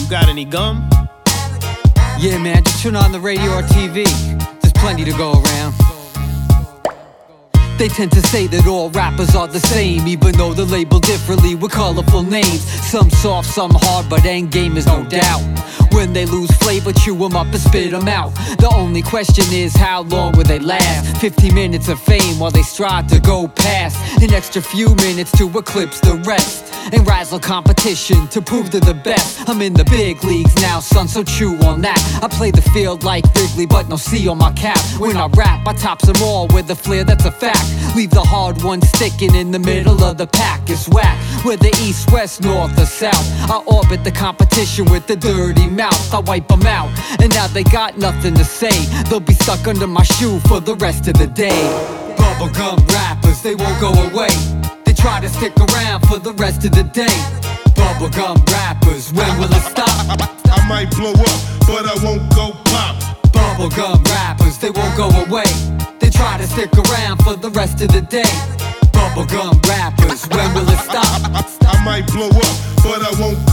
You got any gum? Yeah, man, just turn on the radio or TV. There's plenty to go around. They tend to say that all rappers are the same, even though they're labeled differently with colorful names. Some soft, some hard, but end game is no doubt. When they lose flavor, chew them up and spit them out. The only question is, how long will they last? 15 minutes of fame while they strive to go past an extra few minutes to eclipse the rest and razzle competition to prove they're the best. I'm in the big leagues now, son, so chew on that. I play the field like Wrigley, but no C on my cap. When I rap, I tops them all with a flair that's a fact. Leave the hard one sticking in the middle of the pack. It's whack, whether east, west, north or south. I orbit the competition with the dirty mouth. I wipe them out, and now they got nothing to say. They'll be stuck under my shoe for the rest of the day. Bubblegum rappers, they won't go away. They try to stick around for the rest of the day. Bubblegum rappers, when will it stop? I might blow up, but I won't go pop. Bubblegum rappers, they won't go away. They try to stick around for the rest of the day. Bubblegum rappers, when will it stop? I might blow up, but I won't